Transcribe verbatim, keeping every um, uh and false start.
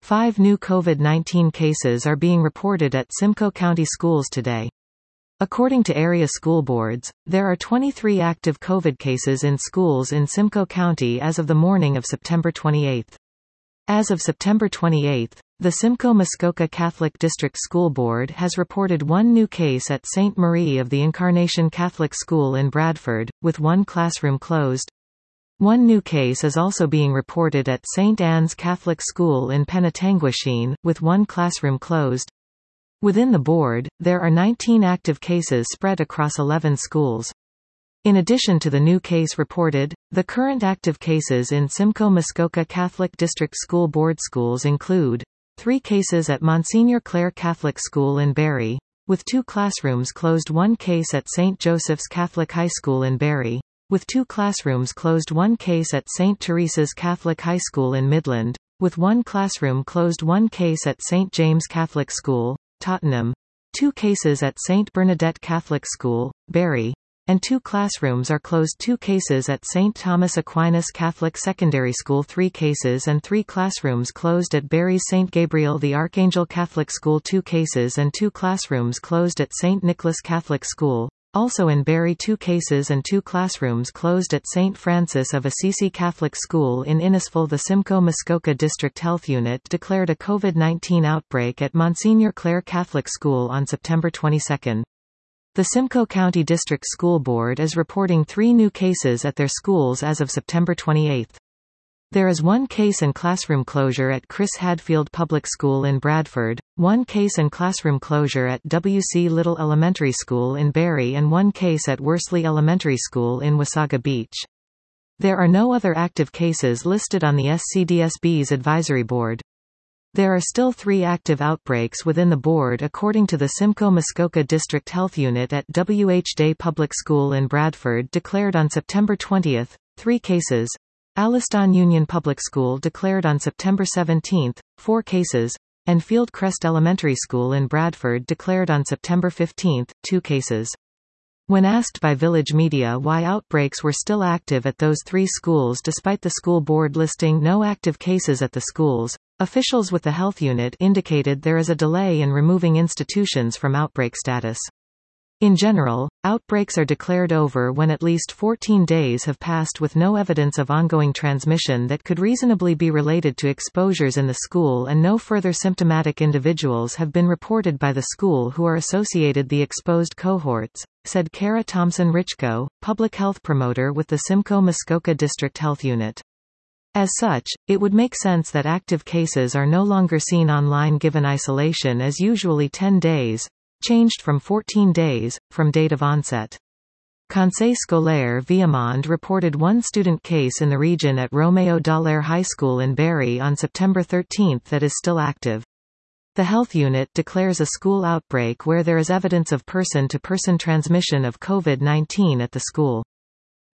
Five new COVID nineteen cases are being reported at Simcoe County schools today. According to area school boards, there are twenty-three active COVID cases in schools in Simcoe County as of the morning of September twenty-eighth. As of September twenty-eighth, the Simcoe-Muskoka Catholic District School Board has reported one new case at Saint Marie of the Incarnation Catholic School in Bradford, with one classroom closed. One new case is also being reported at Saint Anne's Catholic School in Penetanguishene, with one classroom closed. Within the board, there are nineteen active cases spread across eleven schools. In addition to the new case reported, the current active cases in Simcoe-Muskoka Catholic District School Board schools include three cases at Monsignor Clare Catholic School in Barrie, with two classrooms closed, one case at Saint Joseph's Catholic High School in Barrie, with two classrooms closed, one case at Saint Teresa's Catholic High School in Midland, with one classroom closed, one case at Saint James Catholic School, Tottenham, two cases at Saint Bernadette Catholic School, Barrie, and two classrooms are closed, two cases at Saint Thomas Aquinas Catholic Secondary School, three cases and three classrooms closed at Barrie's Saint Gabriel the Archangel Catholic School, two cases and two classrooms closed at Saint Nicholas Catholic School. Also in Barrie, two cases and two classrooms closed at Saint Francis of Assisi Catholic School in Innisfil. The Simcoe-Muskoka District Health Unit declared a COVID nineteen outbreak at Monsignor Clare Catholic School on September twenty-second. The Simcoe County District School Board is reporting three new cases at their schools as of September twenty-eighth. There is one case and classroom closure at Chris Hadfield Public School in Bradford, one case and classroom closure at W C Little Elementary School in Barrie, and one case at Worsley Elementary School in Wasaga Beach. There are no other active cases listed on the S C D S B's advisory board. There are still three active outbreaks within the board according to the Simcoe-Muskoka District Health Unit at W H Day Public School in Bradford declared on September twentieth, three cases. Alliston Union Public School declared on September seventeenth, four cases, and Fieldcrest Elementary School in Bradford declared on September fifteenth, two cases. When asked by Village Media why outbreaks were still active at those three schools despite the school board listing no active cases at the schools, officials with the health unit indicated there is a delay in removing institutions from outbreak status. In general, outbreaks are declared over when at least fourteen days have passed with no evidence of ongoing transmission that could reasonably be related to exposures in the school, and no further symptomatic individuals have been reported by the school who are associated the exposed cohorts, said Kara Thompson-Richko, public health promoter with the Simcoe-Muskoka District Health Unit. As such, it would make sense that active cases are no longer seen online given isolation is usually ten days, changed from fourteen days, from date of onset. Conseil Scolaire Viamond reported one student case in the region at Romeo Dallaire High School in Barrie on September thirteenth that is still active. The health unit declares a school outbreak where there is evidence of person-to-person transmission of COVID nineteen at the school.